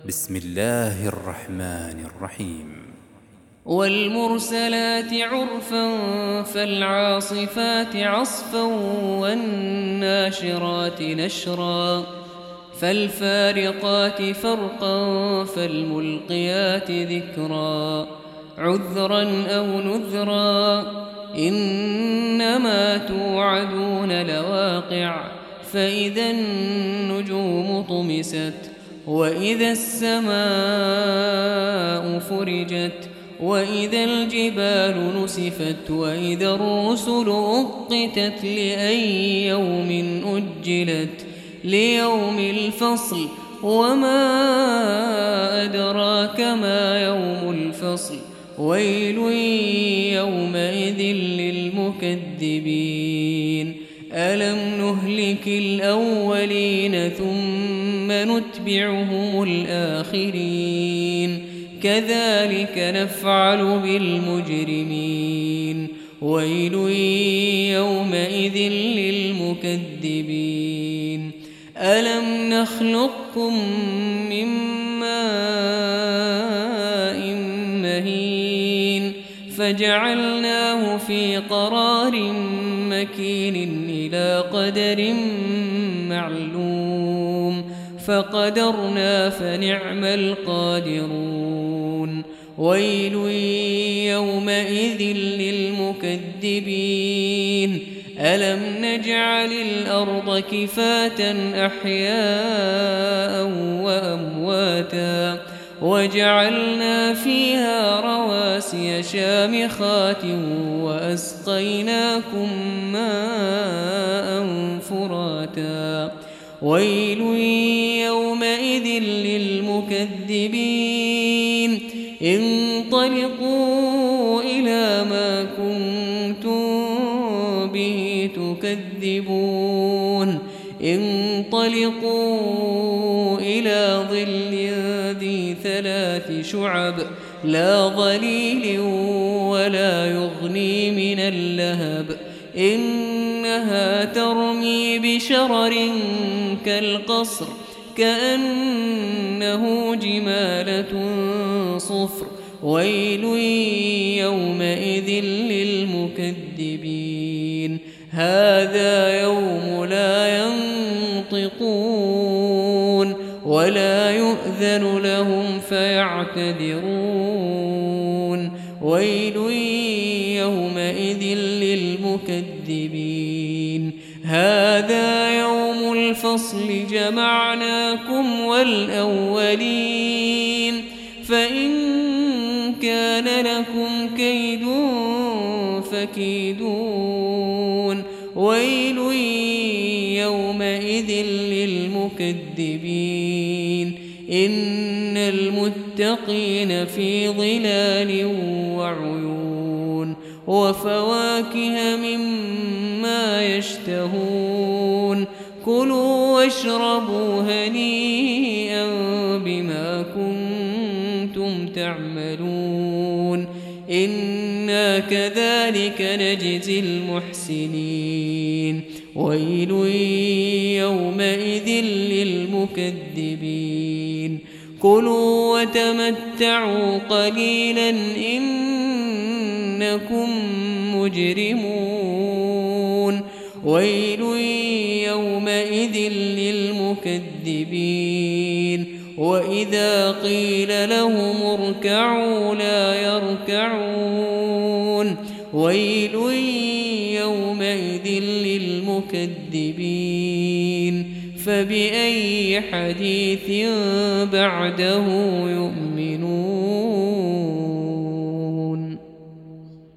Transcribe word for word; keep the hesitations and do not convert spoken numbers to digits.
بسم الله الرحمن الرحيم. والمرسلات عرفا فالعاصفات عصفا والناشرات نشرا فالفارقات فرقا فالملقيات ذكرا عذرا أو نذرا إنما توعدون لواقع فإذا النجوم طمست وإذا السماء فرجت وإذا الجبال نسفت وإذا الرسل أقتت لأي يوم أجلت ليوم الفصل وما أدراك ما يوم الفصل ويل يومئذ للمكذبين ألم نهلك الأولين ثم نتبعهم الآخرين كذلك نفعل بالمجرمين ويل يومئذ للمكذبين ألم نخلقكم من ماء مهين فجعلناه في قرار مكين إلى قدر معلوم فقدرنا فنعم القادرون ويل يومئذ للمكذبين ألم نجعل الأرض كفاة أحياء وأمواتا وجعلنا فيها رواسي شامخات وأسقيناكم ماء فراتا ويل يومئذ للمكذبين انطلقوا إلى ما كنتم به تكذبون انطلقوا إلى ظل ذي ثلاث شعب لا ظليل ولا يغني من اللهب إنها ترمي بشرر كالقصر كأنه جمالة صفر ويل يومئذ للمكذبين هذا يوم لا ينطقون ولا يؤذن لهم فيعتذرون ويل يومئذ للمكذبين هذا يوم الفصل جمعناكم والأولين فإن كان لكم كيد فكيدون ويل يومئذ للمكذبين إن المتقين في ظلال وعيون وفواكه مما يشتهون كلوا واشربوا هنيئا بما كنتم تعملون إنا كذلك نجزي المحسنين ويل يومئذ للمكذبين كلوا وتمتعوا قليلا إنكم مجرمون ويل يومئذ للمكذبين وإذا قيل لهم اركعوا لا يركعون ويل يومئذ للمكذبين فبأي حديث بعده يؤمنون.